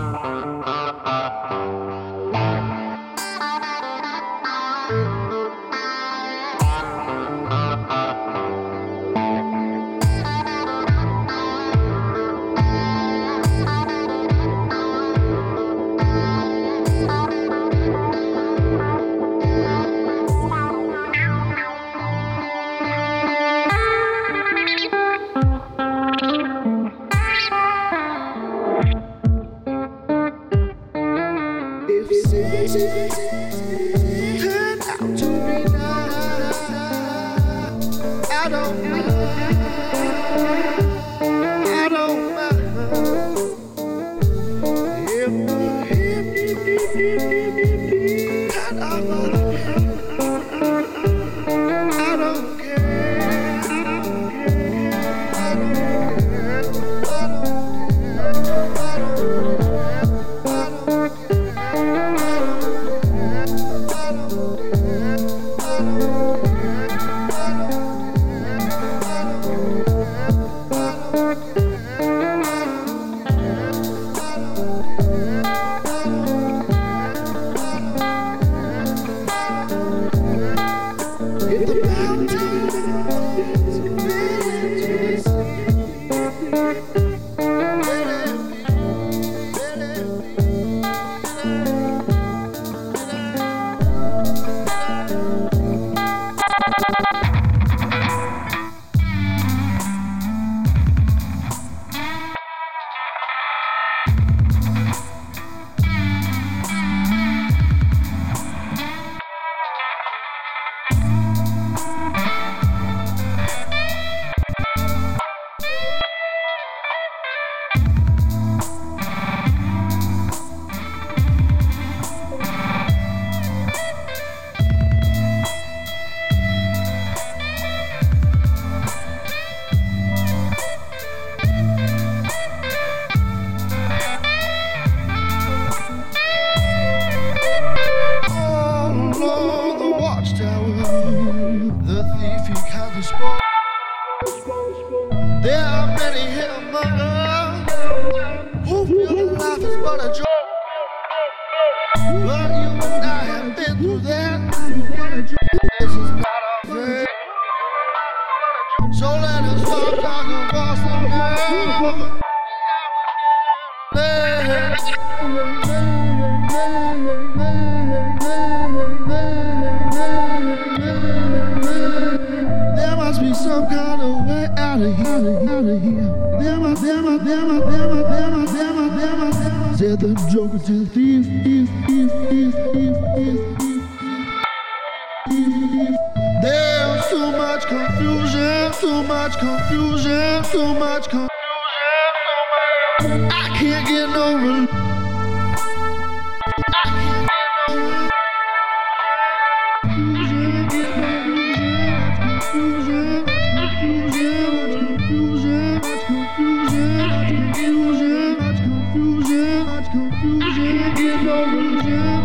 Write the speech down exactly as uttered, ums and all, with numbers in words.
Turn out to be nice. I don't mind. I don't mind. If, if, if, if, if, if, if, I don't I don't care. I don't care. I don't care. I don't care. I don't There are many here among us who feel life is but a joke. But you and I have been through that. This is not our fate. So let us start talking Boston now. There must be some kind of way out of here, out of here. There must, there must, there must, there must, there must, there must, there must, there must. Said the joker to the thief, thief, thief, thief, thief, thief, thief. There's too much confusion, too much confusion, too much confusion, too much. I can't get no relief. I can't get no relief. Confusion, much confusion, much confusion, get no illusion.